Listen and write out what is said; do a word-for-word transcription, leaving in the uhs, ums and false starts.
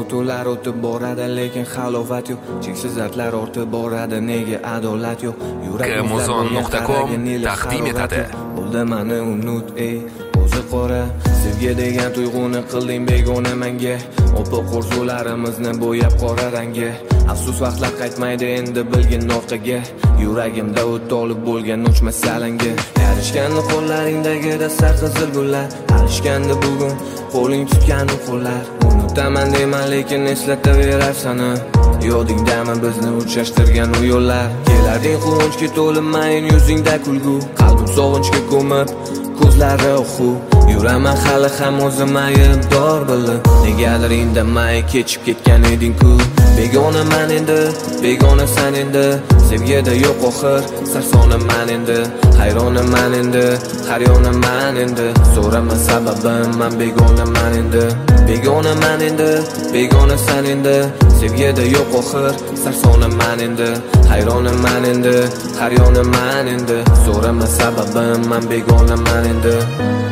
Fotolar o'tib boradi lekin halovat yo'q, cheksiz dardlar ortib boradi, nega adolat yo'q? Kmuzon nuqta com taqdim etadi. Bo'ldi mani unut ey o'zi qora, sevgi degan tuyg'uni qilding begona menga, o'piq orzularimizni bo'yab qora rangga. Afsus vaqtlar qaytmaydi endi bilgin orqaga, yuragimda o't olib bo'lgan o'chmas salanga. Yarishgandi qo'llaringdagi dastar qizil gullar, alishgandi bugun qo'ling tutgan qo'llar. Unutaman deyman lekin eslataverar sani, yodingdami bizni uchrashtirgan u yo'llar. Kelarding quvonchga to'lib mayin yuzingda kulgu, qalbim sog'inchga ko'mib ko'zlari oxu. Yuraman hali ham o'zim aybdor bilib, negadir indamay kechib ketgan eding-ku. Begonaman endi, begonasan endi, sevgida yo'q oxir, sarsonaman endi, hayronaman endi, har yonaman endi, so'rama sababim, men begonaman endi. Begonaman endi, begonasan endi, sevgida yo'q oxir, sarsonaman endi, hayronaman endi, har yonaman endi, so'rama sababim, men begonaman endi.